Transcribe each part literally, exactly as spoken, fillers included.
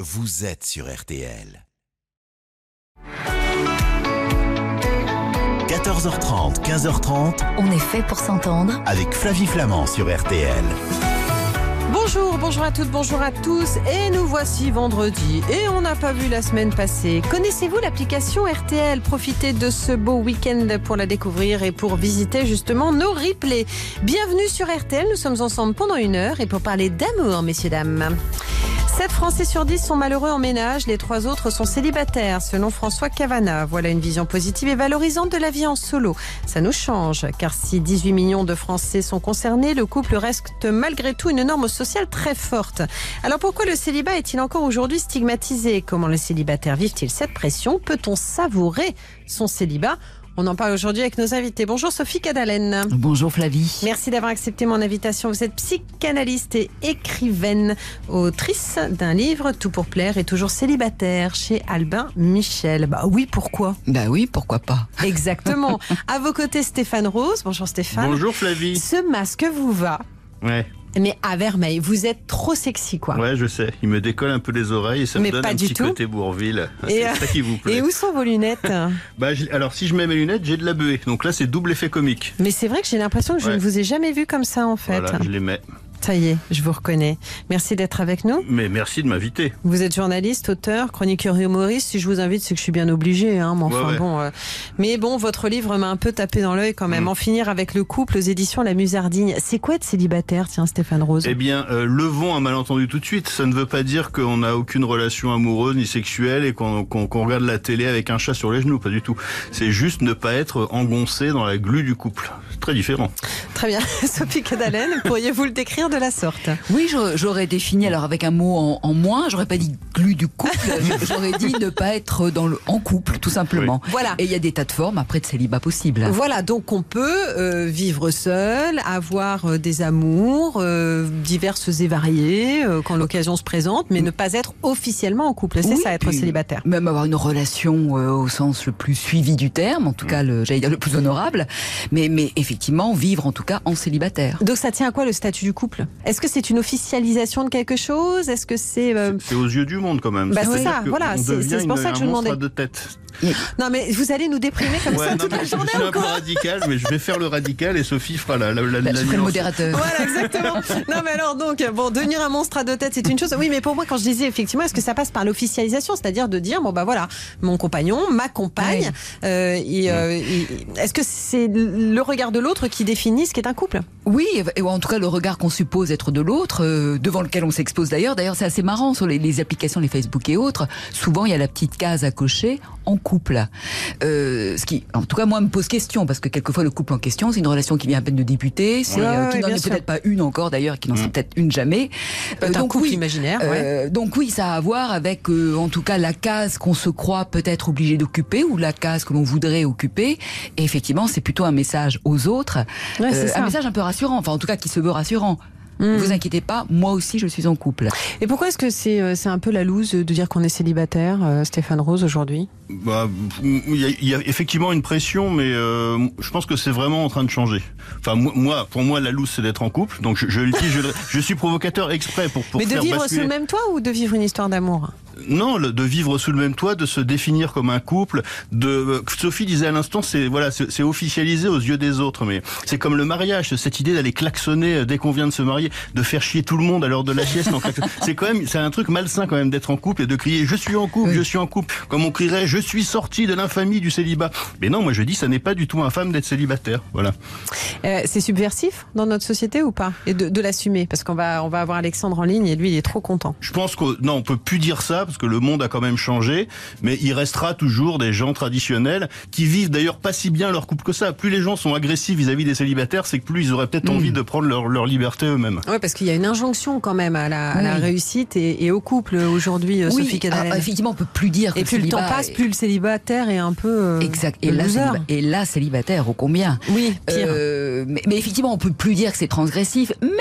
vous êtes sur R T L. quatorze heures trente, quinze heures trente. On est fait pour s'entendre. Avec Flavie Flamand sur R T L. Bonjour, bonjour à toutes, bonjour à tous. Et nous voici vendredi. Et on n'a pas vu la semaine passée. Connaissez-vous l'application R T L? Profitez de ce beau week-end pour la découvrir et pour visiter justement nos replays. Bienvenue sur R T L. Nous sommes ensemble pendant une heure et pour parler d'amour, messieurs, dames. sept Français sur dix sont malheureux en ménage, les trois autres sont célibataires, selon François Cavana. Voilà une vision positive et valorisante de la vie en solo. Ça nous change, car si dix-huit millions de Français sont concernés, le couple reste malgré tout une norme sociale très forte. Alors pourquoi le célibat est-il encore aujourd'hui stigmatisé? Comment les célibataires vivent-ils cette pression? Peut-on savourer son célibat? On en parle aujourd'hui avec nos invités. Bonjour Sophie Cadalen. Bonjour Flavie. Merci d'avoir accepté mon invitation. Vous êtes psychanalyste et écrivaine, autrice d'un livre Tout pour plaire et toujours célibataire chez Albin Michel. Bah oui, pourquoi? Bah oui, pourquoi pas. Exactement. À vos côtés Stéphane Rose. Bonjour Stéphane. Bonjour Flavie. Ce masque vous va. Ouais. Mais à Vermeil, vous êtes trop sexy, quoi. Ouais, je sais. Il me décolle un peu les oreilles et ça Mais me donne pas un du petit tout. côté Bourville. Et C'est euh, ça qui vous plaît. Et où sont vos lunettes? Bah, je- alors, si je mets mes lunettes, j'ai de la buée. Donc là, c'est double effet comique. Mais c'est vrai que j'ai l'impression que je Ouais. ne vous ai jamais vu comme ça, en fait. Voilà, je les mets. Ça y est, je vous reconnais. Merci d'être avec nous. Mais merci de m'inviter. Vous êtes journaliste, auteur, chroniqueur et humoriste. Si je vous invite, c'est que je suis bien obligée. Hein, mais enfin Ouais, ouais. bon. euh, Mais bon, votre livre m'a un peu tapé dans l'œil quand même. Mm. En finir avec le couple aux éditions La Musardigne. C'est quoi être célibataire, tiens, Stéphane Rose? Eh bien, euh, levons un malentendu tout de suite. Ça ne veut pas dire qu'on n'a aucune relation amoureuse ni sexuelle et qu'on qu'on- qu'on regarde la télé avec un chat sur les genoux. Pas du tout. C'est juste ne pas être engoncé dans la glu du couple. C'est très différent. Très bien. Sophie Cadalen, pourriez-vous le décrire de la sorte? Oui, j'aurais- j'aurais défini, alors avec un mot en, en moins, j'aurais pas dit glu du couple, j'aurais dit ne pas être dans le, en couple, tout simplement. Oui. Voilà. Et il y a des tas de formes après de célibat possible. Voilà, donc on peut euh, vivre seul, avoir euh, des amours euh, diverses et variées euh, quand l'occasion se présente, mais ne pas être officiellement en couple. C'est Oui, ça, être puis célibataire. Même avoir une relation euh, au sens le plus suivi du terme, en tout cas, le, j'allais dire le plus honorable, mais, mais effectivement, vivre en tout cas en célibataire. Donc ça tient à quoi le statut du couple? Est-ce que c'est une officialisation de quelque chose? Est-ce que c'est... euh, C'est aux yeux du monde quand même. Bah, c'est C'est-à-dire ça, que voilà, on c'est- devient c'est pour une- ça que je un demandais. monstre de tête. Non mais vous allez nous déprimer comme Ouais, ça non, toute mais la je journée suis un ou peu quoi? radical, mais je vais faire le radical et Sophie fera la, la, la, Bah, la je ferai le nuance. modérateur. Voilà, exactement. Non, mais alors, donc, bon, devenir un monstre à deux têtes, c'est une chose. Oui, mais pour moi, quand je disais, effectivement, est-ce que ça passe par l'officialisation? C'est-à-dire de dire, bon, bah voilà, mon compagnon, ma compagne, Oui. euh, et, euh, et- est-ce que c'est le regard de l'autre qui définit ce qu'est un couple? Oui, et en tout cas le regard qu'on suppose être de l'autre, euh, devant lequel on s'expose d'ailleurs. D'ailleurs, c'est assez marrant sur les, les applications, les Facebook et autres. Souvent, il y a la petite case à cocher en couple. Euh, ce qui, en tout cas, moi, me pose question parce que quelquefois le couple en question, c'est une relation qui vient à peine de débuter, c'est Ouais, euh, ouais, qui n'en bien est sûr. peut-être pas une encore d'ailleurs, qui n'en sera peut-être une jamais. Euh, un couple oui, imaginaire, ouais. euh, donc oui, ça a à voir avec, euh, en tout cas, la case qu'on se croit peut-être obligé d'occuper ou la case que l'on voudrait occuper. Et effectivement, c'est plutôt un message aux autres, Ouais, c'est ça. un message un peu rassurant, enfin en tout cas qui se veut rassurant. Mmh. Ne vous inquiétez pas, moi aussi je suis en couple. Et pourquoi est-ce que c'est euh, c'est un peu la loose de dire qu'on est célibataire, euh, Stéphane Rose, aujourd'hui? Bah, il y, a- il y a effectivement une pression, mais euh, je pense que c'est vraiment en train de changer. Enfin, moi- moi, pour moi, la loose, c'est d'être en couple. Donc, je, je le dis, je, je suis provocateur exprès pour, pour Mais de faire vivre basculer. sous le même toit ou de vivre une histoire d'amour? Non, le- de vivre sous le même toit, de se définir comme un couple. De Sophie disait à l'instant, c'est voilà, c'est c'est officialisé aux yeux des autres, mais c'est comme le mariage, cette idée d'aller klaxonner dès qu'on vient de se marier, de faire chier tout le monde à l'heure de la sieste. en klaxon. C'est quand même, c'est un truc malsain quand même d'être en couple et de crier je suis en couple, Oui. je suis en couple, comme on crierait je suis sorti de l'infamie du célibat. Mais non, moi je dis ça n'est pas du tout infâme d'être célibataire. Voilà. Euh, c'est subversif dans notre société ou pas? Et de, de l'assumer, parce qu'on va, on va avoir Alexandre en ligne et lui, il est trop content. Je pense que non, on peut plus dire ça parce que le monde a quand même changé, mais il restera toujours des gens traditionnels qui vivent d'ailleurs pas si bien leur couple que ça. Plus les gens sont agressifs vis-à-vis des célibataires, c'est que plus ils auraient peut-être Mmh. envie de prendre leur, leur liberté eux-mêmes. Oui, parce qu'il y a une injonction quand même à la, à la Oui. réussite et, et au couple aujourd'hui, euh, Oui, Sophie Cadalen. alors, effectivement, on peut plus dire que Et plus le temps célibat passe, est- plus le célibataire est un peu euh, Exact. Et le là, loser. céliba- et là, célibataire, ô combien. Oui, pire. Euh, mais, mais effectivement, on peut plus dire que c'est transgressif, mais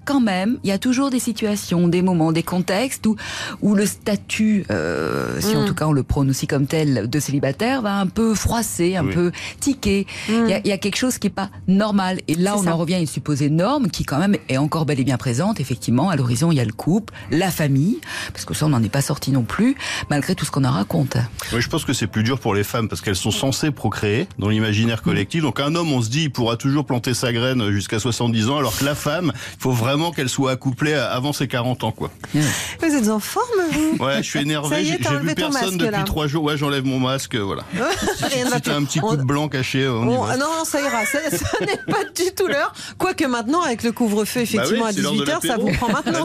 quand même, il y a toujours des situations, des moments, des contextes où, où le statut, euh, si mmh. en tout cas on le prône aussi comme tel, de célibataire, va un peu froisser, un oui. peu tiquer. Il mmh. y, a, y a quelque chose qui n'est pas normal. Et là, c'est on ça. en revient à une supposée norme qui quand même est encore bel et bien présente. Effectivement, à l'horizon, il y a le couple, la famille, parce que ça, on n'en est pas sorti non plus, malgré tout ce qu'on en raconte. Oui, je pense que c'est plus dur pour les femmes, parce qu'elles sont censées procréer dans l'imaginaire collectif. Donc un homme, on se dit, il pourra toujours planter sa graine jusqu'à soixante-dix ans, alors que la femme, il faut vraiment qu'elle soit accouplée avant ses quarante ans, quoi. Vous êtes en forme, vous? Ouais, je suis énervé, j'ai, j'ai vu personne masque, depuis là. trois jours. Ouais, j'enlève mon masque, voilà. Rien si t'as un petit coup on... de blanc caché, on on... Non, non, ça ira, ça, ça n'est pas du tout l'heure. Quoique maintenant, avec le couvre-feu, effectivement, bah oui, à dix-huit heures, ça vous prend maintenant.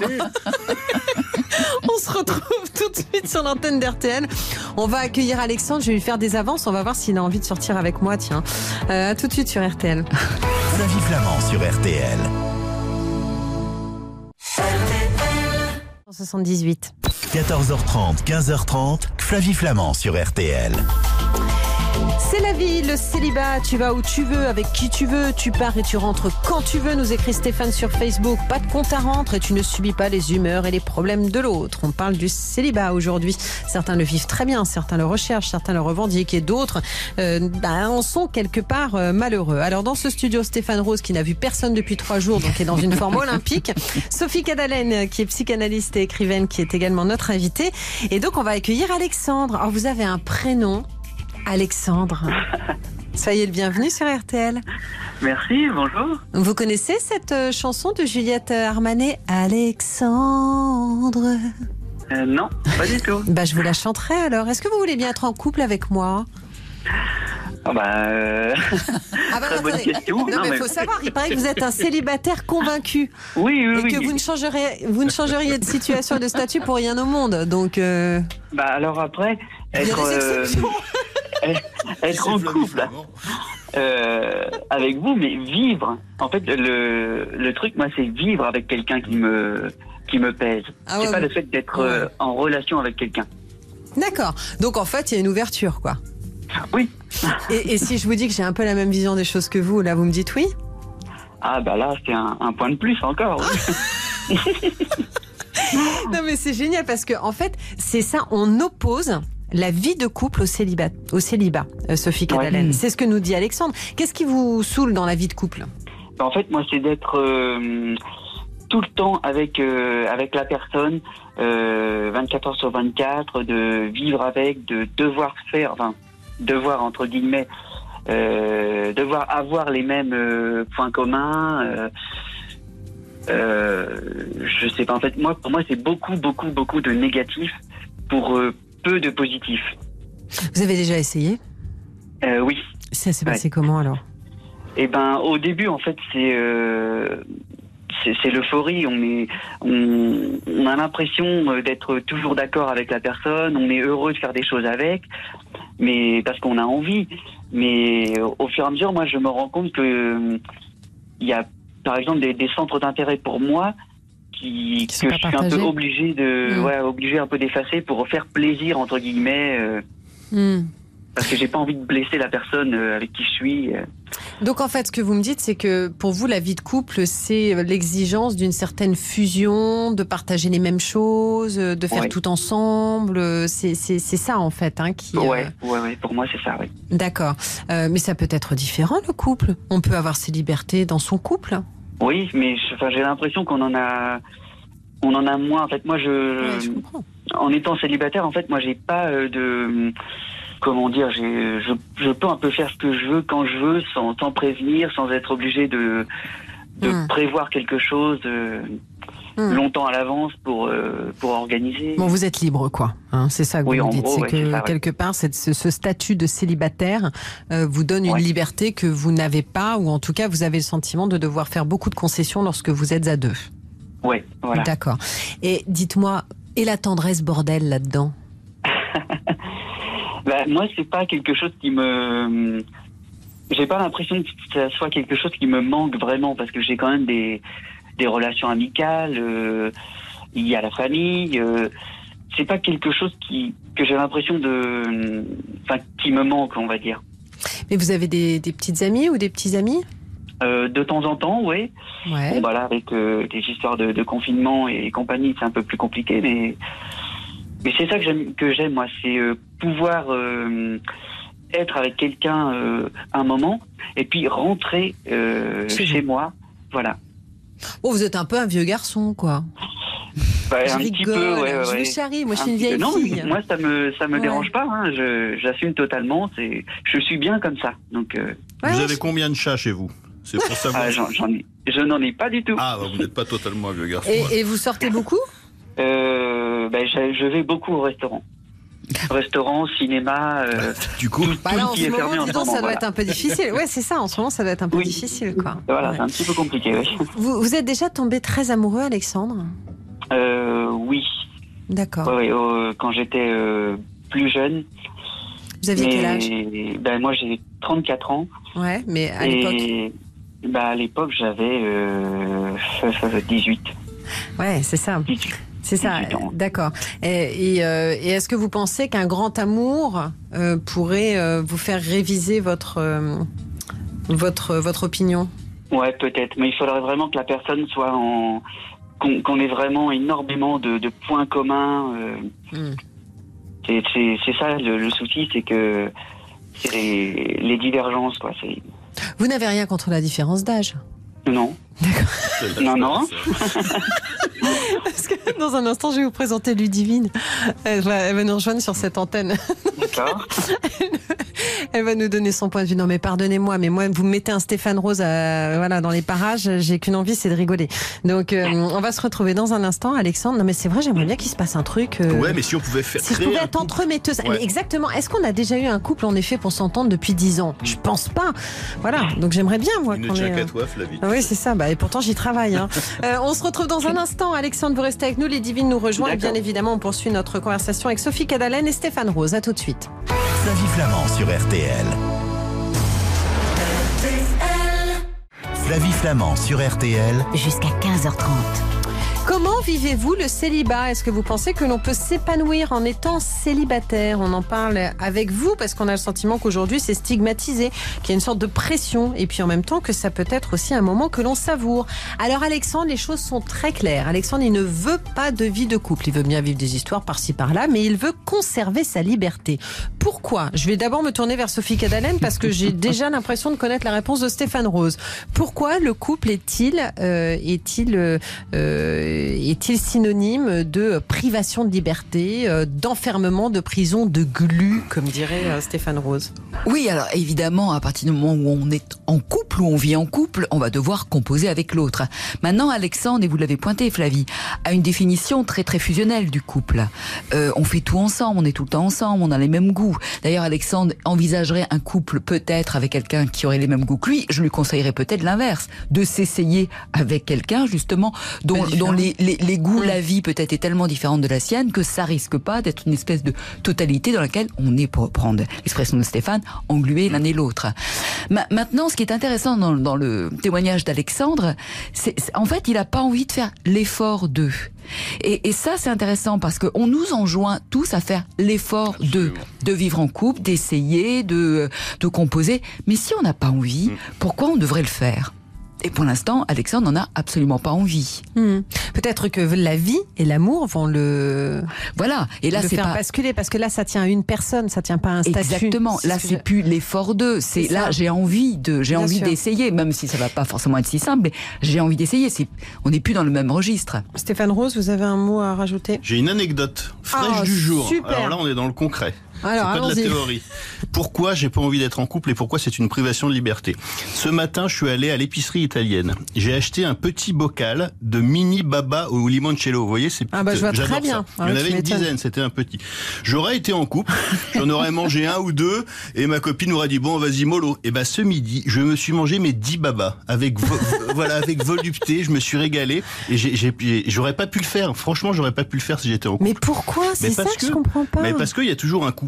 On se retrouve tout de suite sur l'antenne d'R T L. On va accueillir Alexandre, je vais lui faire des avances, on va voir s'il a envie de sortir avec moi, tiens. Euh, à tout de suite sur R T L. Flavie Flamand sur R T L. soixante-dix-huit. quatorze heures trente, quinze heures trente, Flavie Flamand sur R T L. C'est la vie, le célibat, tu vas où tu veux, avec qui tu veux, tu pars et tu rentres quand tu veux, nous écrit Stéphane sur Facebook. Pas de compte à rendre et tu ne subis pas les humeurs et les problèmes de l'autre. On parle du célibat aujourd'hui. Certains le vivent très bien, certains le recherchent, certains le revendiquent et d'autres euh, ben, en sont quelque part euh, malheureux. Alors dans ce studio, Stéphane Rose qui n'a vu personne depuis trois jours, donc qui est dans une forme olympique. Sophie Cadalen qui est psychanalyste et écrivaine qui est également notre invitée. Et donc on va accueillir Alexandre. Alors vous avez un prénom, Alexandre. Soyez le bienvenu sur R T L. Merci, bonjour. Vous connaissez cette euh, chanson de Juliette Armanet, Alexandre? euh, Non, pas du tout. Bah, je vous la chanterai alors. Est-ce que vous voulez bien être en couple avec moi? Ah bah, euh... ah bah, très bonne question. Non, non mais il faut savoir, il paraît que vous êtes un célibataire convaincu. Oui, oui, et oui. que vous ne changeriez, vous ne changeriez de situation et de statut pour rien au monde. Donc. Euh... Bah alors après, être, euh, être en couple euh, avec vous, mais vivre. En fait, le le truc, moi, c'est vivre avec quelqu'un qui me qui me pèse. Ah ouais, c'est pas oui. le fait d'être ouais. euh, en relation avec quelqu'un. D'accord. Donc en fait, il y a une ouverture, quoi. Oui. Et, et si je vous dis que j'ai un peu la même vision des choses que vous, là, vous me dites oui? Ah bah là, c'est un, un point de plus encore. Oui. Non mais c'est génial parce que en fait, c'est ça, on oppose la vie de couple au célibat, au célibat, euh, Sophie Cadalen. Ouais. C'est ce que nous dit Alexandre. Qu'est-ce qui vous saoule dans la vie de couple? En fait, moi, c'est d'être euh, tout le temps avec euh, avec la personne, euh, vingt-quatre heures sur vingt-quatre, de vivre avec, de devoir faire, enfin, devoir entre guillemets, euh, devoir avoir les mêmes euh, points communs. Euh, euh, je sais pas. En fait, moi, pour moi, c'est beaucoup, beaucoup, beaucoup de négatifs pour euh, peu de positifs. Vous avez déjà essayé? euh, Oui. Ça s'est passé ouais. comment alors? Eh ben, au début, en fait, c'est euh, c'est, c'est l'euphorie. On est, on, on a l'impression d'être toujours d'accord avec la personne. On est heureux de faire des choses avec, mais parce qu'on a envie. Mais au fur et à mesure, moi, je me rends compte que il y a, par exemple, des, des centres d'intérêt pour moi qui, qui que je suis partagés. un peu obligé de, mmh. ouais, obligé un peu d'effacer pour faire plaisir entre guillemets. Euh, mmh. Parce que j'ai pas envie de blesser la personne avec qui je suis. Donc en fait, ce que vous me dites, c'est que pour vous, la vie de couple, c'est l'exigence d'une certaine fusion, de partager les mêmes choses, de faire ouais. tout ensemble. C'est, c'est, c'est ça en fait, hein, qui. Ouais, euh... ouais, ouais. Pour moi, c'est ça, oui. D'accord. Euh, mais ça peut être différent le couple. On peut avoir ses libertés dans son couple. Oui, mais enfin, j'ai l'impression qu'on en a, on en a moins. En fait, moi, je, ouais, je comprends. En étant célibataire, en fait, moi, j'ai pas euh, de. Comment dire, j'ai, je, je peux un peu faire ce que je veux quand je veux, sans, sans prévenir, sans être obligé de, de mmh. prévoir quelque chose euh, mmh. longtemps à l'avance pour, euh, pour organiser. Bon, vous êtes libre, quoi. Hein, c'est ça que oui, vous me dites. Gros, c'est ouais, que c'est ça, ouais. quelque part, c'est, ce, ce statut de célibataire euh, vous donne une ouais. liberté que vous n'avez pas, ou en tout cas, vous avez le sentiment de devoir faire beaucoup de concessions lorsque vous êtes à deux. Oui, voilà. D'accord. Et dites-moi, et la tendresse bordel là-dedans? Bah, moi, c'est pas quelque chose qui me... J'ai pas l'impression que ça soit quelque chose qui me manque vraiment, parce que j'ai quand même des, des relations amicales, euh, il y a la famille, euh, c'est pas quelque chose qui, que j'ai l'impression de... Enfin, qui me manque, on va dire. Mais vous avez des, des petites amies ou des petits amis? Euh, de temps en temps, oui. Ouais. Bon, bah là, avec euh, des histoires de, de confinement et compagnie, c'est un peu plus compliqué, mais mais c'est ça que j'aime, que j'aime moi, c'est euh, pouvoir euh, être avec quelqu'un euh, un moment et puis rentrer euh, Chez chez moi, voilà. Oh, vous êtes un peu un vieux garçon, quoi. Bah, Je un rigole, petit peu, ouais, ouais, je ouais. vous charrie, moi je Un suis une petit peu. vieille non, fille. moi ça me ça me Ouais. dérange pas, hein. Je j'assume totalement. C'est je suis bien comme ça. Donc euh, Ouais, Vous ouais, avez je- combien de chats chez vous? C'est pour savoir. ah, j'en, j'en ai, je n'en ai pas du tout. Ah, bah, vous n'êtes pas totalement un vieux garçon. alors. Et, et vous sortez beaucoup? Euh, ben, je, je vais beaucoup au restaurant. Restaurant, cinéma. Euh, Du coup, Bah tout là, en qui ce est fermé moment, en dis ce donc, ça moment, doit voilà. être un peu difficile. Ouais, c'est ça, en ce moment, ça doit être un peu Oui. difficile, quoi. Voilà, Ouais. c'est un petit peu compliqué. Oui. Vous, vous êtes déjà tombé très amoureux, Alexandre? Euh, oui. D'accord. Ouais, ouais, euh, quand j'étais euh, plus jeune. Vous aviez quel âge? Mais, ben, moi, j'ai trente-quatre ans. Ouais, mais à l'époque. Et ben, à l'époque, j'avais euh, dix-huit. Ouais, c'est ça. dix-huit. C'est ça, dix-huit ans. d'accord. Et, et, euh, et est-ce que vous pensez qu'un grand amour euh, pourrait euh, vous faire réviser votre, euh, votre, votre opinion? Ouais, peut-être. Mais il faudrait vraiment que la personne soit en... qu'on, qu'on ait vraiment énormément de, de points communs. Euh... Hmm. C'est, c'est, c'est ça le, le souci, c'est que c'est les, les divergences, quoi. C'est... Vous n'avez rien contre la différence d'âge? Non. Non, non. Parce que dans un instant, je vais vous présenter Ludivine. Elle va, elle va nous rejoindre sur cette antenne. D'accord. Elle va nous donner son point de vue. Non, mais pardonnez-moi, mais moi, vous me mettez un Stéphane Rose à, voilà, dans les parages, j'ai qu'une envie, c'est de rigoler. Donc, euh, on va se retrouver dans un instant. Alexandre, non, mais c'est vrai, j'aimerais bien qu'il se passe un truc. euh, ouais, mais si on pouvait faire Si je créer pouvais un être couple- entremetteuse. Ouais. Mais exactement. Est-ce qu'on a déjà eu un couple, en effet, pour s'entendre depuis dix ans? Je pense pas. Voilà. Donc, j'aimerais bien, moi, Il ne qu'on tient ait, qu'à euh, toi, Flavie. Ah oui, c'est ça. Bah, et pourtant, j'y travaille. Hein. Euh, on se retrouve dans un instant. Alexandre, vous restez avec nous. Les Divines nous rejoignent. Et bien D'accord. évidemment, on poursuit notre conversation avec Sophie Cadalen et Stéphane Rose. À tout de suite. Flavie Flamand sur R T L. Flavie Flamand sur R T L. Jusqu'à quinze heures trente. Comment vivez-vous le célibat? Est-ce que vous pensez que l'on peut s'épanouir en étant célibataire? On en parle avec vous parce qu'on a le sentiment qu'aujourd'hui c'est stigmatisé, qu'il y a une sorte de pression et puis en même temps que ça peut être aussi un moment que l'on savoure. Alors Alexandre, les choses sont très claires. Alexandre, il ne veut pas de vie de couple. Il veut bien vivre des histoires par-ci par-là, mais il veut conserver sa liberté. Pourquoi? Je vais d'abord me tourner vers Sophie Cadalen parce que j'ai déjà l'impression de connaître la réponse de Stéphane Rose. Pourquoi le couple est-il euh, est-il euh, euh, est-il synonyme de privation de liberté, euh, d'enfermement, de prison, de glu, comme dirait euh, Stéphane Rose? Oui, alors évidemment, à partir du moment où on est en couple, où on vit en couple, on va devoir composer avec l'autre. Maintenant, Alexandre, et vous l'avez pointé, Flavie, a une définition très très fusionnelle du couple. Euh, on fait tout ensemble, on est tout le temps ensemble, on a les mêmes goûts. D'ailleurs, Alexandre envisagerait un couple peut-être avec quelqu'un qui aurait les mêmes goûts que lui. Je lui conseillerais peut-être l'inverse, de s'essayer avec quelqu'un justement dont, dont les, les, les goûts, la vie peut-être est tellement différente de la sienne que ça risque pas d'être une espèce de totalité dans laquelle on est, pour reprendre l'expression de Stéphane, englués l'un et l'autre. Ma, maintenant, ce qui est intéressant dans, dans le témoignage d'Alexandre, c'est, c'est en fait, il a pas envie de faire l'effort d'eux. Et, et ça, c'est intéressant parce qu'on nous enjoint tous à faire l'effort de, de vivre en couple, d'essayer, de, de composer. Mais si on n'a pas envie, pourquoi on devrait le faire ? Et pour l'instant, Alexandre n'en a absolument pas envie. Mmh. Peut-être que la vie et l'amour vont le, voilà. Et là, le c'est faire pas basculer parce que là, ça tient à une personne, ça tient pas à un statut. exactement. Là, ce que c'est je- plus l'effort d'eux. C'est, C'est là, ça. j'ai envie de, j'ai Bien envie sûr. d'essayer, même si ça va pas forcément être si simple. Mais j'ai envie d'essayer. C'est, on n'est plus dans le même registre. Stéphane Rose, vous avez un mot à rajouter? J'ai une anecdote fraîche Ah, du jour. super. Alors là, on est dans le concret. Alors, c'est pas de la allons-y. théorie. Pourquoi j'ai pas envie d'être en couple et pourquoi c'est une privation de liberté? Ce matin, je suis allé à l'épicerie italienne. J'ai acheté un petit bocal de mini baba au limoncello. Vous voyez, c'est Ah bah, je vois très bien. Il y en Ah, tu avait une m'étonnes. dizaine, c'était un petit. J'aurais été en couple, j'en aurais mangé un ou deux et ma copine m'aurait dit bon, vas-y mollo. Et ben ce midi, je me suis mangé mes dix babas avec vo- voilà, avec volupté, je me suis régalé et j'ai, j'ai, j'ai- j'aurais pas pu le faire. Franchement, j'aurais pas pu le faire si j'étais en couple. Mais pourquoi? C'est Mais ça parce que, je que- comprends pas. Mais parce qu'il y a toujours un coup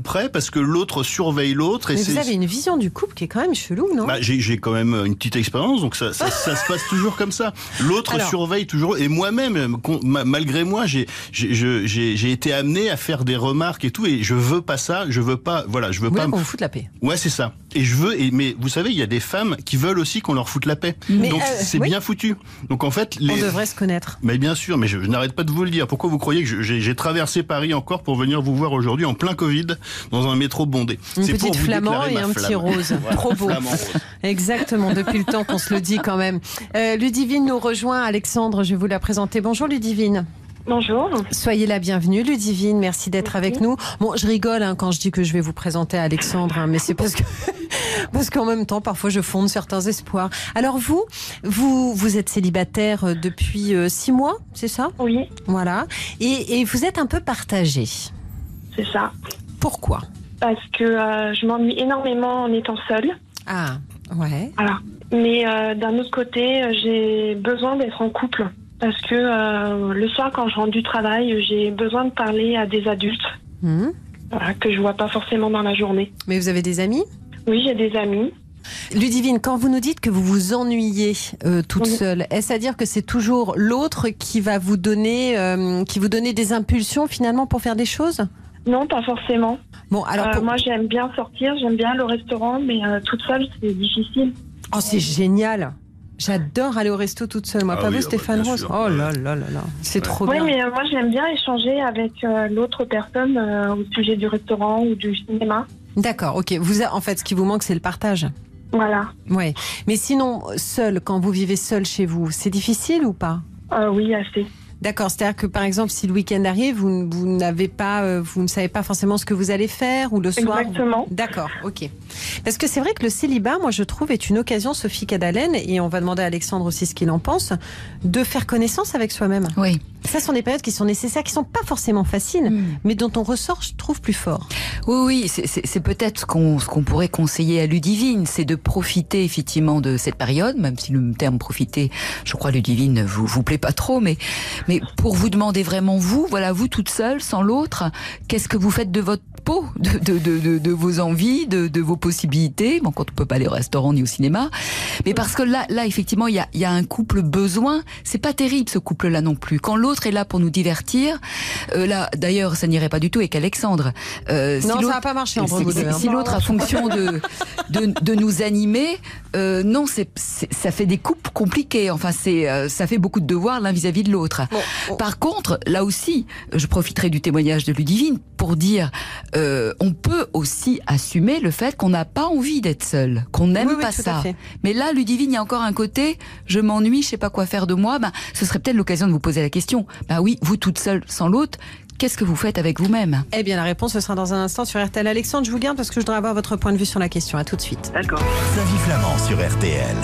près parce que l'autre surveille l'autre. Et Mais c'est... vous avez une vision du couple qui est quand même chelou, non? Bah, j'ai, j'ai quand même une petite expérience, donc ça, ça, ça se passe toujours comme ça. L'autre Alors... surveille toujours, et moi-même, malgré moi, j'ai, j'ai, j'ai, j'ai été amené à faire des remarques et tout, et je veux pas ça, je veux pas, voilà, je veux vous pas. Voulez qu'on vous foute la paix. Ouais, c'est ça. Et je veux, et, mais vous savez, il y a des femmes qui veulent aussi qu'on leur foute la paix. Mais donc euh, c'est oui. bien foutu. Donc en fait, les... on devrait se connaître. Mais bien sûr, mais je, je n'arrête pas de vous le dire. Pourquoi vous croyez que je, j'ai, j'ai traversé Paris encore pour venir vous voir aujourd'hui en plein Covid dans un métro bondé? Une c'est petite pour vous flamand et un flamme. petit rose. Voilà, Trop beau. flamand rose. Exactement, depuis le temps qu'on se le dit quand même. Euh, Ludivine nous rejoint. Alexandre, je vais vous la présenter. Bonjour Ludivine. Bonjour. Soyez la bienvenue, Ludivine. Merci d'être Merci. avec nous. Bon, je rigole hein, quand je dis que je vais vous présenter Alexandre, hein, mais c'est parce que parce qu'en même temps, parfois, je fonde certains espoirs. Alors vous, vous, vous êtes célibataire depuis euh, six mois, c'est ça? Oui, Voilà. Et, et vous êtes un peu partagé. c'est ça. Pourquoi? Parce que euh, je m'ennuie énormément en étant seule. Ah, ouais. Voilà. Mais euh, d'un autre côté, euh, j'ai besoin d'être en couple. Parce que euh, le soir, quand je rentre du travail, j'ai besoin de parler à des adultes. Mmh. Voilà, que je vois pas forcément dans la journée. Mais vous avez des amis? Oui, j'ai des amis. Ludivine, quand vous nous dites que vous vous ennuyez euh, toute Oui. seule, est-ce à dire que c'est toujours l'autre qui va vous donner, euh, qui vous donner des impulsions finalement pour faire des choses? Non, pas forcément. Bon, alors Euh, pour- moi, j'aime bien sortir, j'aime bien le restaurant, mais euh, toute seule, c'est difficile. oh, c'est génial. J'adore aller au resto toute seule. Moi, Ah pas oui, vous, ah bah, Stéphane bien Rose. sûr. Oh là là là là, c'est trop Oui, bien. mais euh, moi, j'aime bien échanger avec euh, l'autre personne euh, au sujet du restaurant ou du cinéma. D'accord, ok. Vous, a- en fait, ce qui vous manque, c'est le partage. Voilà. Ouais. Mais sinon, seul, quand vous vivez seul chez vous, c'est difficile ou pas? Euh, oui, assez. D'accord, c'est-à-dire que par exemple, si le week-end arrive, vous, vous n'avez pas, euh, vous ne savez pas forcément ce que vous allez faire ou le soir. Exactement. D'accord, ok. Parce que c'est vrai que le célibat, moi je trouve, est une occasion, Sophie Cadalen, et on va demander à Alexandre aussi ce qu'il en pense, de faire connaissance avec soi-même. Oui. Ça sont des périodes qui sont nécessaires, qui sont pas forcément faciles, Mm. mais dont on ressort, je trouve, plus fort. Oui, oui, c'est, c'est, c'est peut-être ce qu'on, ce qu'on pourrait conseiller à Ludivine, c'est de profiter effectivement de cette période, même si le terme profiter, je crois, Ludivine, vous vous plaît pas trop, mais mais pour vous demander vraiment vous, voilà, vous toute seule, sans l'autre, qu'est-ce que vous faites de votre peau, de, de, de, de, de vos envies, de, de vos possibilités, bon, quand on peut pas aller au restaurant ni au cinéma, mais parce que là, là effectivement, il y a, il y a un couple besoin, c'est pas terrible ce couple-là non plus. Quand l'autre est là pour nous divertir, euh, là, d'ailleurs, ça n'irait pas du tout avec Alexandre. Euh, si non, ça l'autre- va pas marcher entre si, vous si- deux. hein. si l'autre a fonction de, de, de nous animer, euh, non, c'est, c'est, ça fait des couples compliqués. Enfin, c'est, euh, ça fait beaucoup de devoirs l'un vis-à-vis de l'autre. Bon, bon. Par contre, là aussi, je profiterai du témoignage de Ludivine pour dire, euh, on peut aussi assumer le fait qu'on n'a pas envie d'être seul, qu'on n'aime Oui, oui, pas tout à ça. fait. Mais là, Ludivine, il y a encore un côté, je m'ennuie, je sais pas quoi faire de moi. Ben, ce serait peut-être l'occasion de vous poser la question. Ben oui, vous toute seule, sans l'autre, qu'est-ce que vous faites avec vous-même? Eh bien, la réponse, ce sera dans un instant sur R T L. Alexandre, je vous garde parce que je voudrais avoir votre point de vue sur la question. À tout de suite. D'accord. Flavie Flamand sur R T L.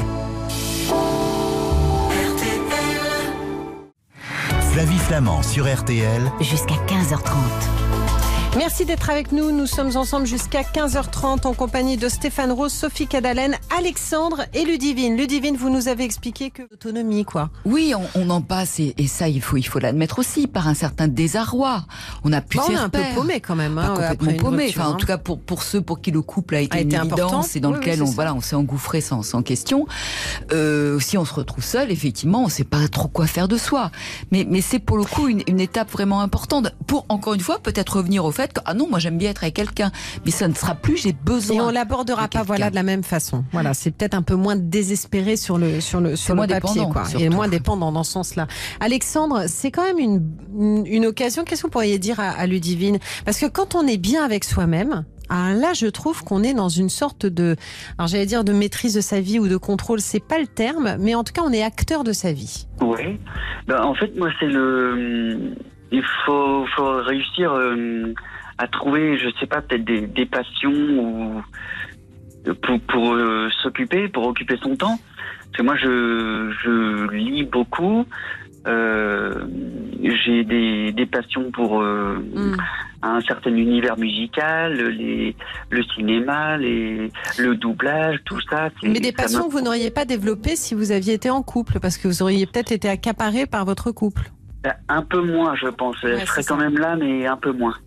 Flavie Flamand sur R T L. Jusqu'à quinze heures trente. Merci d'être avec nous. Nous sommes ensemble jusqu'à quinze heures trente en compagnie de Stéphane Rose, Sophie Cadalen, Alexandre et Ludivine. Ludivine, vous nous avez expliqué que l'autonomie, quoi. Oui, on, on en passe, et, et ça, il faut, il faut l'admettre aussi, par un certain désarroi. On a pu Bon, on s'y est un peu repère. paumé quand même. Pas Hein, complètement après une paumé. rupture, Enfin, en hein. tout cas, pour, pour ceux pour qui le couple a été, A été une important. évidence et dans Oui, oui, lequel c'est on, ça. voilà, on s'est engouffré sans, sans question. Euh, si on se retrouve seul, effectivement, on sait pas trop quoi faire de soi. Mais, mais c'est pour le coup une, une étape vraiment importante. Pour, encore une fois, peut-être revenir au fait que, ah non, moi j'aime bien être avec quelqu'un. Mais ça ne sera plus, j'ai besoin. Et on l'abordera de pas, quelqu'un. voilà, de la même façon. Voilà, c'est peut-être un peu moins désespéré sur le sur le sur le moins papier, dépendant, quoi, et surtout. moins dépendant dans ce sens-là. Alexandre, c'est quand même une une, une occasion. Qu'est-ce que vous pourriez dire à, à Ludivine? Parce que quand on est bien avec soi-même. Ah, là, je trouve qu'on est dans une sorte de, alors j'allais dire de maîtrise de sa vie ou de contrôle, c'est pas le terme, mais en tout cas, on est acteur de sa vie. Oui. Ben, en fait, moi, c'est le. Il faut, faut réussir euh, à trouver, je sais pas, peut-être des, des passions ou pour, pour euh, s'occuper, pour occuper son temps. Parce que moi, je, je lis beaucoup. Euh, j'ai des, des passions pour euh, Mm. un certain univers musical, les, le cinéma, les, le doublage, tout ça. c'est- Mais des ça passions m'a- que vous n'auriez pas développées si vous aviez été en couple, parce que vous auriez peut-être été accaparé par votre couple. Un peu moins, je pense. Ouais, Je serais c'est quand ça. même là, mais un peu moins.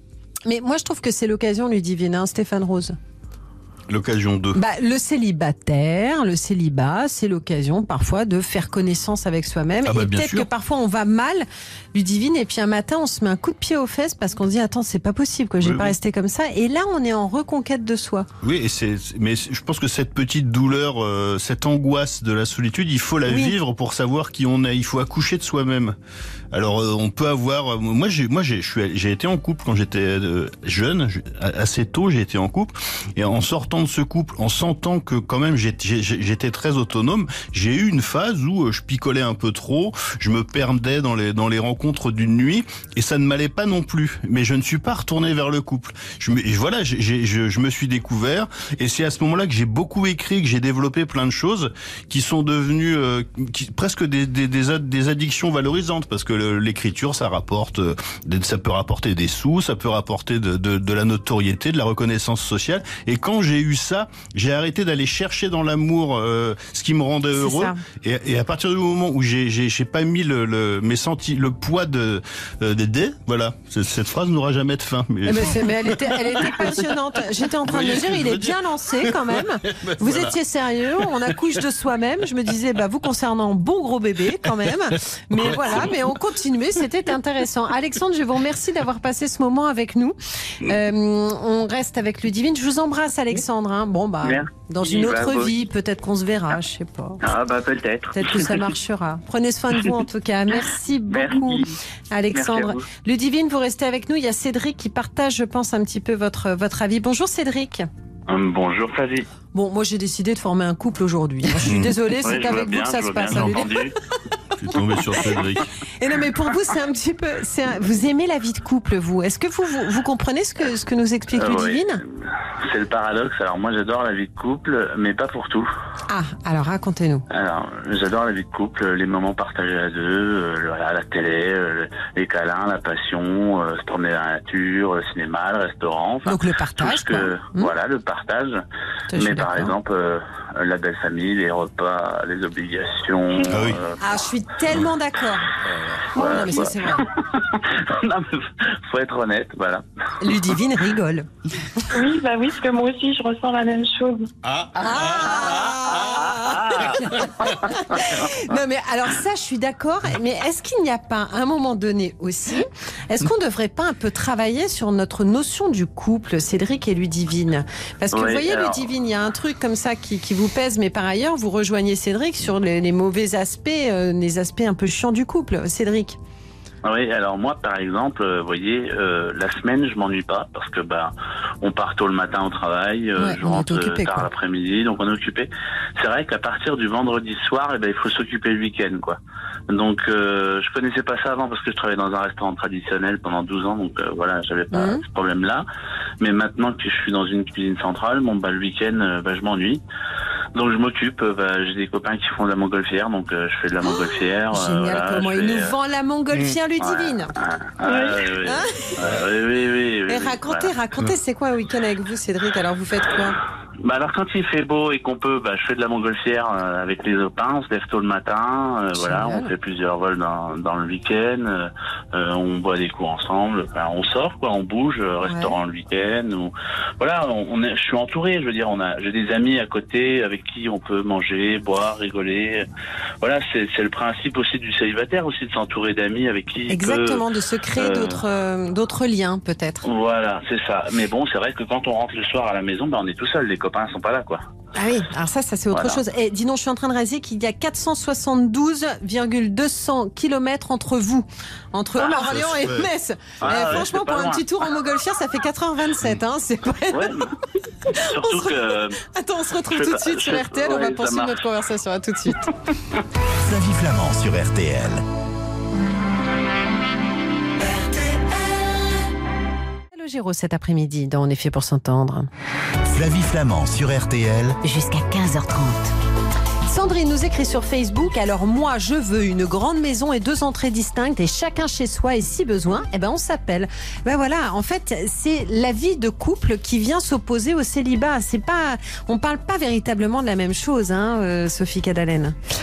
Mais moi, je trouve que c'est l'occasion, Ludivine, hein, Stéphane Rose. L'occasion de... Bah, le célibataire, le célibat, c'est l'occasion parfois de faire connaissance avec soi-même. Ah bah, et bien peut-être sûr. que parfois on va mal, Ludivine, et puis un matin on se met un coup de pied aux fesses parce qu'on se dit attends, c'est pas possible, quoi, j'ai Oui, pas oui. resté comme ça. Et là, on est en reconquête de soi. Oui, et c'est, mais je pense que cette petite douleur, euh, cette angoisse de la solitude, il faut la Oui. vivre pour savoir qui on est. Il faut accoucher de soi-même. Alors, euh, on peut avoir. Moi, j'ai, moi, j'ai, je suis, j'ai été en couple quand j'étais euh, jeune, je- assez tôt, j'ai été en couple, et en sortant de ce couple, en sentant que quand même j'étais, j'ai- j'étais très autonome, j'ai eu une phase où euh, je picolais un peu trop, je me perdais dans les dans les rencontres d'une nuit, et ça ne m'allait pas non plus. Mais je ne suis pas retourné vers le couple. Je me, et voilà, j'ai, j'ai- je, je me suis découvert, et c'est à ce moment-là que j'ai beaucoup écrit, que j'ai développé plein de choses qui sont devenues euh, qui, presque des, des, des, ad- des addictions valorisantes, parce que le- l'écriture, ça rapporte, euh, des- ça peut rapporter des sous, ça peut rapporter de, de, de la notoriété, de la reconnaissance sociale. Et quand j'ai eu ça, j'ai arrêté d'aller chercher dans l'amour euh, ce qui me rendait C'est heureux. ça. Et, et à partir du moment où j'ai, j'ai, j'ai pas mis le, le, mes senti, le poids de, euh, des dés, voilà, C- cette phrase n'aura jamais de fin. Mais... Eh ben, c'est- mais elle était, elle était passionnante. J'étais en train Vous de me voyez dire, ce que il je est veux dire bien lancé quand même. Ben, Vous voilà. étiez sérieux, on accouche de soi-même. Je me disais, bah, vous concernant bon gros bébé quand même. Mais voilà, mais on continuait, c'était intéressant. Alexandre, je vous remercie d'avoir passé ce moment avec nous. Euh, on reste avec Ludivine. Je vous embrasse, Alexandre. Hein. Bon, bah, Merci. dans une autre Bah, vie, peut-être qu'on se verra, je sais pas. Ah bah peut-être. Peut-être que ça marchera. Prenez soin de vous en tout cas. Merci beaucoup, Merci. Alexandre. Merci à vous. Ludivine, vous restez avec nous. Il y a Cédric qui partage, je pense, un petit peu votre, votre avis. Bonjour Cédric. Hum, Bonjour Flavie. Bon, moi j'ai décidé de former un couple aujourd'hui. Je suis désolée, Ouais, c'est je vois avec vous bien, que ça je se vois passe. bien, hein, j'ai Ludivine. entendu. Je suis tombé sur Cédric. Et non, mais pour vous, c'est un petit peu. c'est un- Vous aimez la vie de couple, vous. Est-ce que vous, vous, vous comprenez ce que, ce que nous explique Euh, ouais. Ludivine? C'est le paradoxe. Alors moi j'adore la vie de couple, mais pas pour tout. Ah, alors racontez-nous. Alors j'adore la vie de couple, les moments partagés à deux, euh, voilà, la télé, euh, les câlins, la passion, euh, se promener dans la nature, le cinéma, le restaurant. Enfin, Donc le tout partage, ce que, quoi. Hmm. voilà, le partage. Ça, je suis Mais par d'accord. exemple, euh, la belle famille, les repas, les obligations. Ah oui. euh, Ah, je suis tellement d'accord. voilà, non, mais ça, quoi. c'est vrai. Non, mais faut être honnête, voilà. Ludivine rigole. Oui, bah oui, parce que moi aussi, je ressens la même chose. Ah, Ah Non, mais alors ça, je suis d'accord. Mais est-ce qu'il n'y a pas, à un moment donné aussi, est-ce qu'on ne devrait pas un peu travailler sur notre notion du couple, Cédric et Ludivine? Parce que Oui, vous voyez, alors- Ludivine, il y a un truc comme ça qui, qui vous pèse, mais par ailleurs, vous rejoignez Cédric sur les, les mauvais aspects, euh, les aspects un peu chiants du couple. Cédric. Oui, alors moi, par exemple, euh, vous voyez, euh, la semaine, je m'ennuie pas parce que bah, on part tôt le matin au travail, euh, Ouais, je on est rentre occupé, euh, tard quoi. l'après-midi, donc on est occupé. C'est vrai qu'à partir du vendredi soir, eh ben, il faut s'occuper le week-end, quoi. Donc, euh, je connaissais pas ça avant parce que je travaillais dans un restaurant traditionnel pendant douze ans, donc euh, voilà, j'avais pas Mhm. ce problème-là. Mais maintenant que je suis dans une cuisine centrale, bon bah le week-end, euh, bah, je m'ennuie. Donc je m'occupe, euh, bah, j'ai des copains qui font de la montgolfière, donc euh, je fais de la montgolfière. euh, Génial, voilà, comment je il fais, nous euh, vend la montgolfière, Ludivine. Ah, ah, oui, oui, Hein Ah, oui, oui, oui, oui, Et oui, racontez, voilà. racontez, c'est quoi un week-end avec vous, Cédric? Alors vous faites quoi? Bah alors quand il fait beau et qu'on peut, bah je fais de la montgolfière euh, avec les copains, on se lève tôt le matin, euh, voilà, Génial. on fait plusieurs vols dans, dans le week-end, euh, euh, on boit des coups ensemble, enfin, on sort quoi, on bouge, euh, restaurant le week-end, ou voilà, on, on est, je suis entouré, je veux dire, on a, j'ai des amis à côté avec qui on peut manger, boire, rigoler, voilà, c'est c'est le principe aussi du célibataire aussi de s'entourer d'amis avec qui il peut- Exactement, de se créer euh, d'autres euh, d'autres liens peut-être. Voilà, c'est ça. Mais bon, c'est vrai que quand on rentre le soir à la maison, ben on est tout seul, les copains sont pas là, quoi. Ah oui, alors ça, ça c'est autre Voilà. chose. Et dis donc, je suis en train de réaliser qu'il y a quatre cent soixante-douze virgule deux cents kilomètres entre vous, entre Ah, Orléans ça se et fait. Metz. Ah, Euh, ouais, franchement, c'est pas pour un loin. petit tour en montgolfière, ça fait quatre heures vingt-sept. Hein, c'est pas... Ouais. Surtout que Attends, on se retrouve Je sais tout de pas, suite sur je- R T L. On ouais, va ça poursuivre marche. notre conversation. À tout de suite. Flavie Flamand sur R T L. Le Giro cet après-midi dans On est fait pour s'entendre. Flavie Flamand sur R T L. Jusqu'à quinze heures trente. Sandrine nous écrit sur Facebook, alors moi je veux une grande maison et deux entrées distinctes et chacun chez soi et si besoin, eh ben on s'appelle. Ben voilà, en fait c'est la vie de couple qui vient s'opposer au célibat. C'est pas, on parle pas véritablement de la même chose, hein, euh, Sophie Cadalen.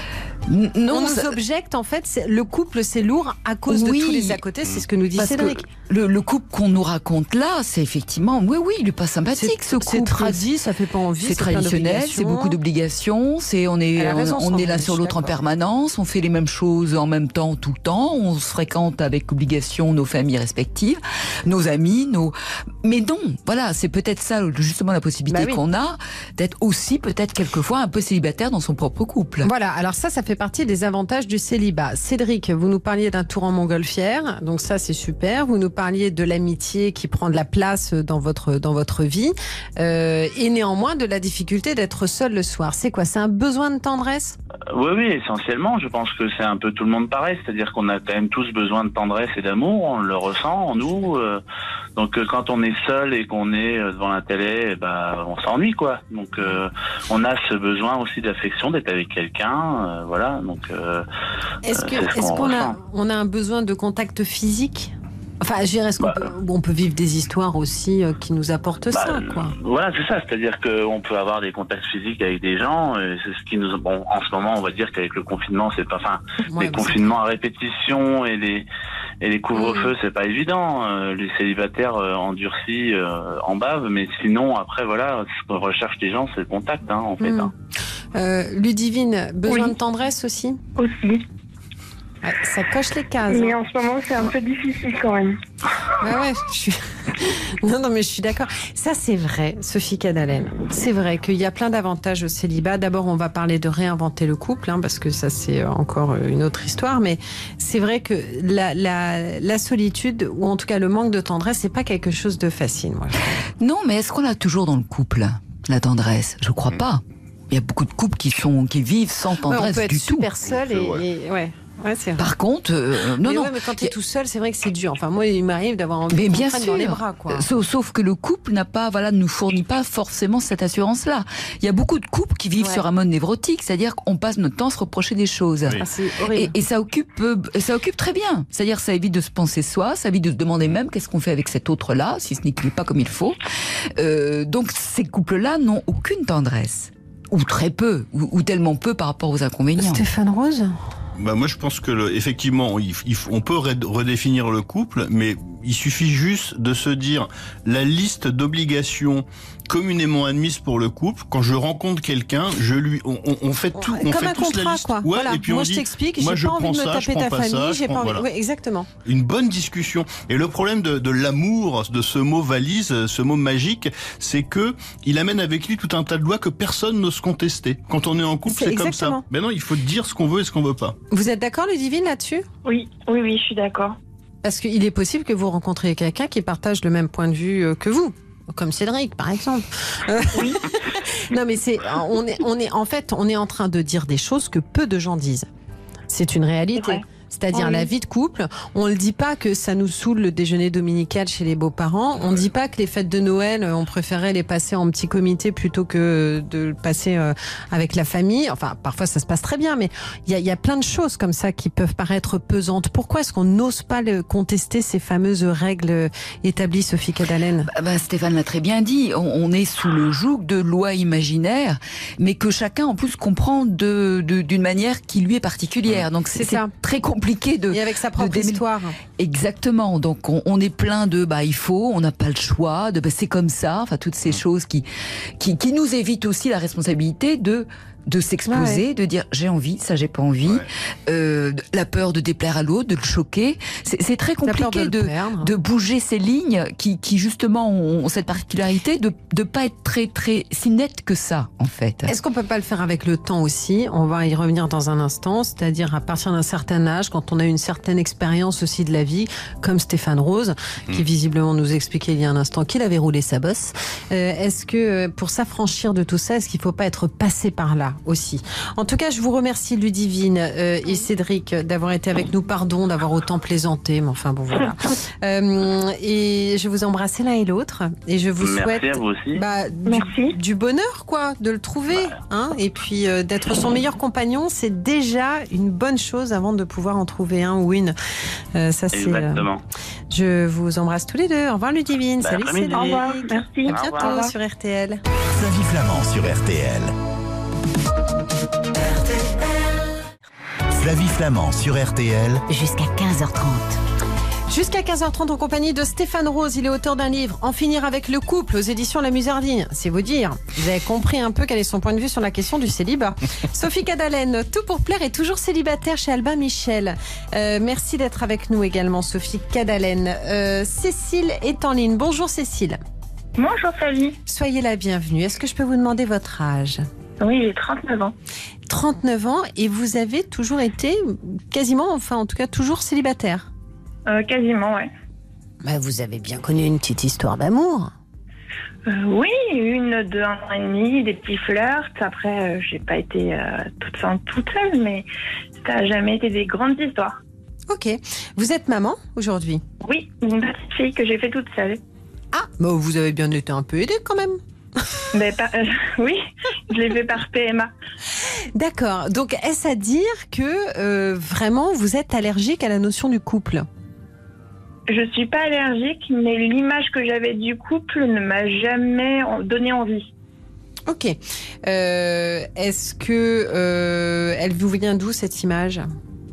N- non, On nous ça- objecte, en fait, c'est- le couple, c'est lourd à cause Oui. de tous les à côté. C'est ce que nous dit Parce Cédric. que le, le couple qu'on nous raconte là, c'est effectivement, oui, oui, il est pas sympathique ce C'est couple. tradit, ça fait pas envie. C'est plein traditionnel, d'obligations. c'est beaucoup d'obligations, c'est on est Elle a raison, on, on Sandrine, est l'un je sur suis l'autre en d'accord. permanence, on fait les mêmes choses en même temps tout le temps, on se fréquente avec obligation nos familles respectives, nos amis, nos mais non, voilà, c'est peut-être ça justement la possibilité Bah oui. qu'on a d'être aussi peut-être quelquefois un peu célibataire dans son propre couple. Voilà, alors ça, ça fait partie des avantages du célibat. Cédric, vous nous parliez d'un tour en montgolfière, donc ça c'est super. Vous nous parliez de l'amitié qui prend de la place dans votre, dans votre vie, euh, et néanmoins de la difficulté d'être seul le soir. C'est quoi? C'est un besoin de tendresse? Oui, oui, essentiellement, je pense que c'est un peu tout le monde pareil, c'est-à-dire qu'on a quand même tous besoin de tendresse et d'amour, on le ressent en nous, euh, donc euh, quand on est seul et qu'on est euh, devant la télé, eh ben, on s'ennuie, quoi, donc euh, on a ce besoin aussi d'affection, d'être avec quelqu'un, euh, voilà, donc euh, Est-ce que, euh, c'est ce est-ce qu'on qu'on a, ressent. on a un besoin de contact physique? Enfin, je dirais, est-ce qu'on Bah, peut, on peut vivre des histoires aussi euh, qui nous apportent Bah, ça, quoi. Voilà, c'est ça. C'est-à-dire qu'on peut avoir des contacts physiques avec des gens. Et c'est ce qui nous. Bon, en ce moment, on va dire qu'avec le confinement, c'est pas. Enfin, Ouais, les bah, c'est- confinements à répétition et les et les couvre-feux, Mmh. c'est pas évident. Euh, les célibataires euh, endurcis euh, en bavent, mais sinon, après, voilà, ce qu'on recherche les gens, c'est le contact, hein, en fait. Mmh. Hein. Euh, Ludivine, besoin Oui. de tendresse aussi? Aussi. Ouais, ça coche les cases. Mais hein. en ce moment, c'est un peu difficile quand même. Ouais, ouais, je suis. Non, non, mais je suis d'accord. Ça, c'est vrai, Sophie Cadalen. C'est vrai qu'il y a plein d'avantages au célibat. D'abord, on va parler de réinventer le couple, hein, parce que ça, c'est encore une autre histoire. Mais c'est vrai que la, la, la solitude, ou en tout cas le manque de tendresse, c'est pas quelque chose de facile, moi. je trouve. Non, mais est-ce qu'on l'a toujours dans le couple, la tendresse? Je crois pas. Il y a beaucoup de couples qui sont qui vivent sans Ouais, tendresse on peut être du tout. super seul C'est vrai. et, et- ouais. Ouais, c'est vrai. Par contre, euh, non, mais non. ouais, mais quand tu Il y es a- tout seul, c'est vrai que c'est dur. Enfin, moi, il m'arrive d'avoir envie Mais qu'on bien me prenne sûr. dans les bras, quoi. Euh, Sauf, sauf que le couple n'a pas, voilà, ne nous fournit pas forcément cette assurance-là. Il y a beaucoup de couples qui vivent Ouais. sur un mode névrotique, c'est-à-dire qu'on passe notre temps à se reprocher des choses. Oui. Ah, c'est Et, horrible. et ça occupe, euh, ça occupe très bien. C'est-à-dire, ça évite de se penser soi, ça évite de se demander même qu'est-ce qu'on fait avec cet autre-là, si ce n'est qu'il n'est pas comme il faut. Euh, donc, ces couples-là n'ont aucune tendresse. Ou très peu, ou, ou tellement peu par rapport aux inconvénients. Stéphane Rose? Bah moi je pense que le, effectivement il, il, on peut ré- redéfinir le couple, mais il suffit juste de se dire la liste d'obligations communément admises pour le couple. Quand je rencontre quelqu'un, je lui, on, on, on fait tout, on Comme fait un tous la contrat, liste. quoi. Ouais, Voilà. et puis Moi, on je dit, t'explique, moi, j'ai je pas envie prends de me ça, je taper prends ta pas ça, famille, je j'ai prends- pas envie. voilà. Oui, exactement. Une bonne discussion. Et le problème de, de l'amour, de ce mot valise, ce mot magique, c'est que il amène avec lui tout un tas de lois que personne n'ose contester. Quand on est en couple, C'est c'est comme exactement. ça. Mais non, il faut dire ce qu'on veut et ce qu'on veut pas. Vous êtes d'accord, Ludivine, là-dessus? Oui, oui, oui, je suis d'accord. Parce qu'il est possible que vous rencontriez quelqu'un qui partage le même point de vue euh, que vous. Comme Cédric, par exemple. Euh, Oui. non, mais c'est, on est, on est, en fait, on est en train de dire des choses que peu de gens disent. C'est une C'est réalité. vrai. C'est-à-dire Oui. la vie de couple. On ne dit pas que ça nous saoule le déjeuner dominical chez les beaux-parents. On ne dit pas que les fêtes de Noël, on préférait les passer en petit comité plutôt que de le passer euh, avec la famille. Enfin, parfois ça se passe très bien, mais il y a, il y a plein de choses comme ça qui peuvent paraître pesantes. Pourquoi est-ce qu'on n'ose pas le contester, ces fameuses règles établies, Sophie Cadalen? Bah, bah, Stéphane l'a très bien dit, on, on est sous le joug de lois imaginaires, mais que chacun en plus comprend de, de- d'une manière qui lui est particulière. Donc c'est, C'est ça. c'est très compliqué de... Et avec sa propre démêler. histoire. Exactement, donc on, on est plein de bah il faut, on n'a pas le choix, de bah, c'est comme ça, enfin toutes ces choses qui, qui qui nous évitent aussi la responsabilité de de s'exposer, Ouais. de dire j'ai envie, ça j'ai pas envie, Ouais. euh, la peur de déplaire à l'autre, de le choquer, c'est, c'est très La peur compliqué de le de perdre. de bouger ces lignes qui, qui justement ont cette particularité de de pas être très très si nette que ça en fait. Est-ce qu'on peut pas le faire avec le temps aussi? On va y revenir dans un instant, c'est-à-dire à partir d'un certain âge, quand on a une certaine expérience aussi de la vie, comme Stéphane Rose, qui visiblement nous expliquait il y a un instant qu'il avait roulé sa bosse. Euh, est-ce que euh, pour s'affranchir de tout ça, est-ce qu'il faut pas être passé par là aussi? En tout cas, je vous remercie Ludivine euh, et Cédric d'avoir été avec nous. Pardon d'avoir autant plaisanté, mais enfin bon voilà. Euh, et je vous embrasse l'un et l'autre, et je vous Merci souhaite à vous aussi. bah, du, Merci. du bonheur, quoi, de le trouver, hein, et puis euh, d'être son meilleur compagnon, c'est déjà une bonne chose avant de pouvoir en trouver un ou une. Euh, ça, c'est. euh, Exactement. je vous embrasse tous les deux. Au revoir Ludivine. Bah, Salut après-midi. Cédric. Au revoir. Merci. À Au bientôt revoir. sur R T L. Flavie Flamand sur R T L. Flavie Flamand sur R T L. Jusqu'à quinze heures trente. Jusqu'à quinze heures trente en compagnie de Stéphane Rose. Il est auteur d'un livre, En finir avec le couple, aux éditions La Musardine. C'est vous dire. Vous avez compris un peu quel est son point de vue sur la question du célibat. Sophie Cadalen, Tout pour plaire, est toujours célibataire chez Albin Michel. Euh, merci d'être avec nous également, Sophie Cadalen. Euh, Cécile est en ligne. Bonjour Cécile. Bonjour Flavie. Soyez la bienvenue. Est-ce que je peux vous demander votre âge ? Oui, j'ai trente-neuf ans. trente-neuf ans, et vous avez toujours été quasiment, enfin en tout cas toujours célibataire ? Euh, quasiment, ouais. Bah, vous avez bien connu une petite histoire d'amour. Euh, oui, une de un an et demi, des petits flirts. Après, euh, j'ai pas été euh, toute seule, toute seule, mais ça a jamais été des grandes histoires. Ok. Vous êtes maman aujourd'hui ? Oui, une petite fille que j'ai fait toute seule. Ah, bah vous avez bien été un peu aidée quand même. Mais pas, euh, oui, je l'ai fait par P M A. D'accord. Donc, est-ce à dire que euh, vraiment vous êtes allergique à la notion du couple ? Je suis pas allergique, mais l'image que j'avais du couple ne m'a jamais donné envie. Ok. Euh, est-ce que euh, elle vous vient d'où cette image ?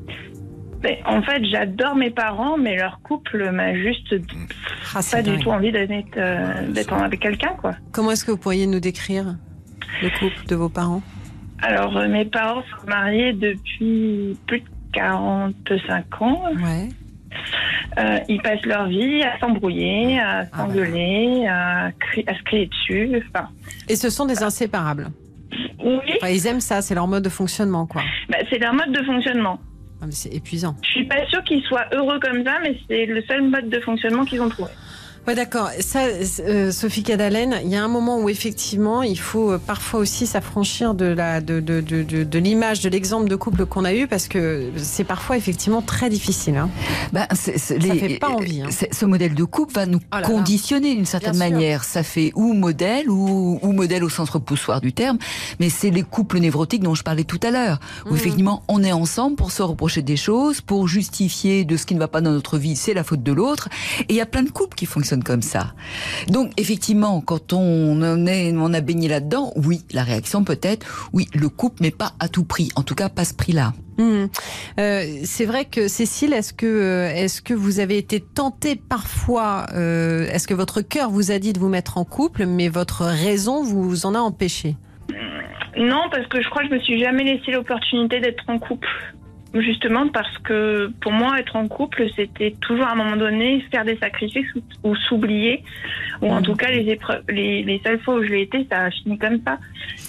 Mais en fait, j'adore mes parents, mais leur couple m'a juste ah, pas dingue. du tout envie d'être, euh, d'être avec quelqu'un, quoi. Comment est-ce que vous pourriez nous décrire le couple de vos parents ? Alors, euh, mes parents sont mariés depuis plus de quarante-cinq ans. Ouais. Euh, ils passent leur vie à s'embrouiller, à s'engueuler, ah, bah. à, à se crier dessus. Enfin. Et ce sont des inséparables ? Oui. Enfin, ils aiment ça, c'est leur mode de fonctionnement, quoi. Bah, c'est leur mode de fonctionnement. Ah, mais c'est épuisant. Je suis pas sûre qu'ils soient heureux comme ça, mais c'est le seul mode de fonctionnement qu'ils ont trouvé. Ouais, d'accord. Ça, euh, Sophie Cadalen, il y a un moment où effectivement, il faut euh, parfois aussi s'affranchir de la, de, de, de, de, de l'image, de l'exemple de couple qu'on a eu, parce que c'est parfois effectivement très difficile. Hein. Bah, c'est, c'est, ça les, fait pas envie. Hein. Ce modèle de couple va nous oh là conditionner là. d'une certaine Bien manière. sûr. Ça fait ou modèle ou, ou modèle au sens repoussoir du terme, mais c'est les couples névrotiques dont je parlais tout à l'heure, où mmh. effectivement on est ensemble pour se reprocher des choses, pour justifier de ce qui ne va pas dans notre vie, c'est la faute de l'autre. Et il y a plein de couples qui fonctionnent comme ça. Donc effectivement, quand on, en est, on a baigné là-dedans, oui, la réaction peut être, oui, le couple, mais pas à tout prix, en tout cas pas ce prix-là. Mmh. Euh, c'est vrai que Cécile, est-ce que, est-ce que vous avez été tentée parfois, euh, est-ce que votre cœur vous a dit de vous mettre en couple, mais votre raison vous en a empêché ? Non, parce que je crois que je me suis jamais laissé l'opportunité d'être en couple. Justement parce que pour moi, être en couple, c'était toujours à un moment donné faire des sacrifices ou, ou s'oublier. Ou en tout cas, les, épreuves, les, les seules fois où je l'ai été, ça a fini comme ça.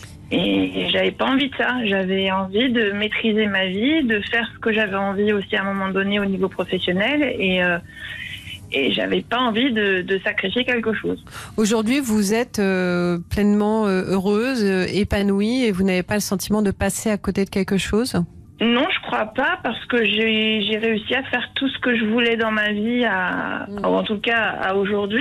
Et j'avais pas envie de ça. J'avais envie de maîtriser ma vie, de faire ce que j'avais envie aussi à un moment donné au niveau professionnel. Et, euh, et j'avais pas envie de, de sacrifier quelque chose. Aujourd'hui, vous êtes euh, pleinement euh, heureuse, euh, épanouie, et vous n'avez pas le sentiment de passer à côté de quelque chose ? Non, je crois pas, parce que j'ai, j'ai réussi à faire tout ce que je voulais dans ma vie, à, mmh. en tout cas à aujourd'hui.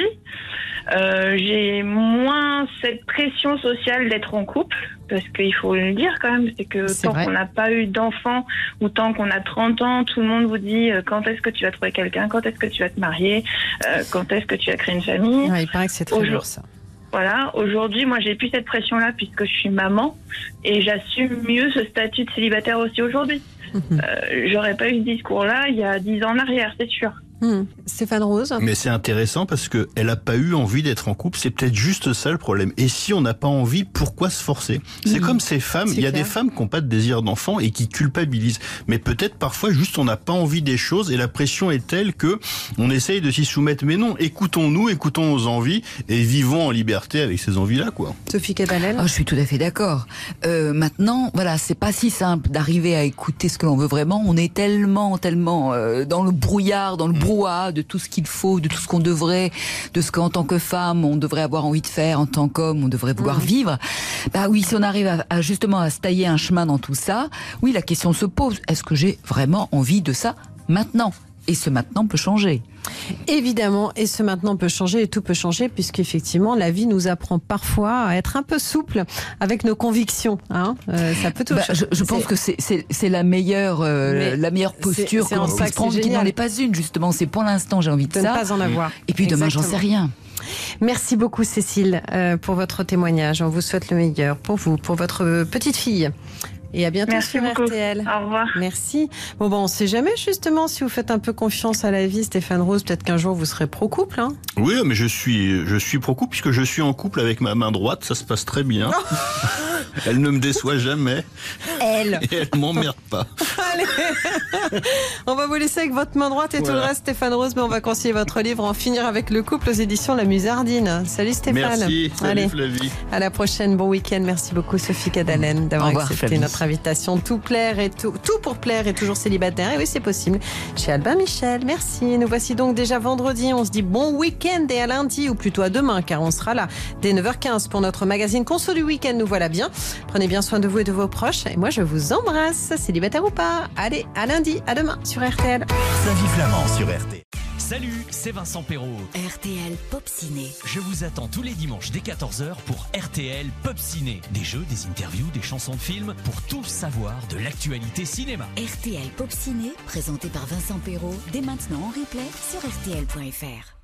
Euh, j'ai moins cette pression sociale d'être en couple, parce qu'il faut le dire quand même, c'est que c'est tant vrai. Qu'on n'a pas eu d'enfants, ou tant qu'on a trente ans, tout le monde vous dit euh, quand est-ce que tu vas trouver quelqu'un, quand est-ce que tu vas te marier, euh, quand est-ce que tu vas créer une famille. Ouais, il paraît que c'est très dur ça. Voilà, aujourd'hui, moi, j'ai plus cette pression-là puisque je suis maman et j'assume mieux ce statut de célibataire aussi aujourd'hui. Mmh. Euh, j'aurais pas eu ce discours-là il y a dix ans en arrière, c'est sûr. Mmh. Stéphane Rose. Mais c'est intéressant parce que elle a pas eu envie d'être en couple. C'est peut-être juste ça le problème. Et si on n'a pas envie, pourquoi se forcer ? C'est mmh. comme ces femmes. Il y a clair. Des femmes qui n'ont pas de désir d'enfant et qui culpabilisent. Mais peut-être parfois juste on n'a pas envie des choses et la pression est telle que on essaye de s'y soumettre. Mais non, écoutons-nous, écoutons nos envies et vivons en liberté avec ces envies-là, quoi. Sophie Cadalen. Oh, je suis tout à fait d'accord. Euh, maintenant, voilà, c'est pas si simple d'arriver à écouter ce que l'on veut vraiment. On est tellement, tellement euh, dans le brouillard, dans le brouillard de tout ce qu'il faut, de tout ce qu'on devrait, de ce qu'en tant que femme, on devrait avoir envie de faire, en tant qu'homme, on devrait vouloir mmh. vivre. Bah oui, si on arrive à, à justement à se tailler un chemin dans tout ça, oui, la question se pose. Est-ce que j'ai vraiment envie de ça maintenant ? Et ce maintenant peut changer. Évidemment, et ce maintenant peut changer et tout peut changer puisqu'effectivement la vie nous apprend parfois à être un peu souple avec nos convictions. Hein euh, ça peut tout bah, changer. Je, je pense que c'est, c'est, c'est la meilleure, euh, la meilleure posture c'est, c'est que l'on puisse prendre, qui n'en est pas une justement. C'est pour l'instant j'ai envie de, de ça. Ne pas en avoir. Et puis demain Exactement. J'en sais rien. Merci beaucoup Cécile euh, pour votre témoignage. On vous souhaite le meilleur pour vous, pour votre petite fille. Et à bientôt Merci sur beaucoup. R T L. Au revoir. Merci. Bon, bon, on sait jamais justement si vous faites un peu confiance à la vie, Stéphane Rose. Peut-être qu'un jour vous serez pro-couple. Hein. Oui, mais je suis, je suis pro-couple puisque je suis en couple avec ma main droite. Ça se passe très bien. Elle ne me déçoit jamais. Elle. Et elle m'emmerde pas. Allez. On va vous laisser avec votre main droite et Voilà. tout le reste, Stéphane Rose. Mais on va conseiller votre livre En finir avec le couple aux éditions La Musardine. Salut Stéphane. Merci. Salut Allez. Flavie. À la prochaine. Bon week-end. Merci beaucoup Sophie Cadalen d'avoir Au revoir, accepté Flavie. notre invitation. Tout plaire et tout, tout pour plaire et toujours célibataire. Et oui, c'est possible. Chez Albin Michel. Merci. Nous voici donc déjà vendredi. On se dit bon week-end et à lundi ou plutôt à demain car on sera là dès neuf heures quinze pour notre magazine Conso du week-end. Nous voilà bien. Prenez bien soin de vous et de vos proches. Et moi, je vous embrasse, célibataire ou pas. Allez, à lundi, à demain sur R T L. Flavie Flamand sur R T L. Salut, c'est Vincent Perrault. R T L Pop Ciné. Je vous attends tous les dimanches dès quatorze heures pour R T L Pop Ciné. Des jeux, des interviews, des chansons de films pour tout savoir de l'actualité cinéma. R T L Pop Ciné, présenté par Vincent Perrault, dès maintenant en replay sur R T L point F R.